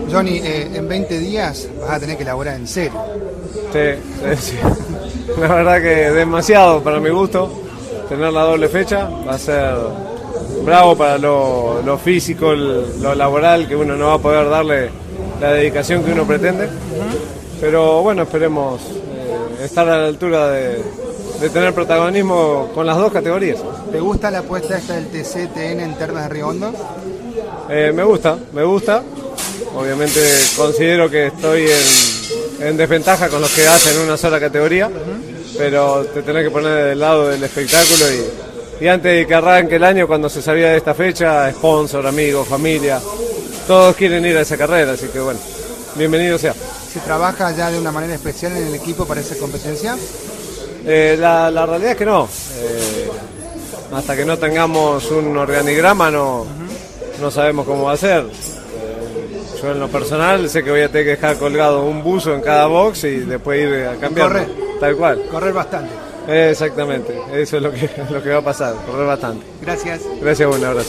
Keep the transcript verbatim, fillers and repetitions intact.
Johnny, eh, en veinte días vas a tener que laburar en serio. Sí, sí, sí. La verdad que demasiado para mi gusto. Tener la doble fecha va a ser bravo para lo, lo físico, el, lo laboral, que uno no va a poder darle la dedicación que uno pretende. Pero bueno, esperemos eh, estar a la altura de, de tener protagonismo con las dos categorías. ¿Te gusta la apuesta esta del T C T N en Termas de Río Hondo? Eh, me gusta, me gusta. Obviamente considero que estoy en, en desventaja con los que hacen una sola categoría, uh-huh. pero te tenés que poner del lado del espectáculo y, y antes de que arranque el año, cuando se sabía de esta fecha, sponsor, amigos, familia, todos quieren ir a esa carrera, así que bueno, bienvenido sea. ¿Se trabaja ya de una manera especial en el equipo para esa competencia? Eh, la, la realidad es que no. Eh, hasta que no tengamos un organigrama no, uh-huh. no sabemos cómo va a ser. Yo en lo personal sé que voy a tener que dejar colgado un buzo en cada box y después ir a cambiar. Correr. Tal cual. Correr bastante. Exactamente, eso es lo que, lo que va a pasar, correr bastante. Gracias. Gracias, un abrazo.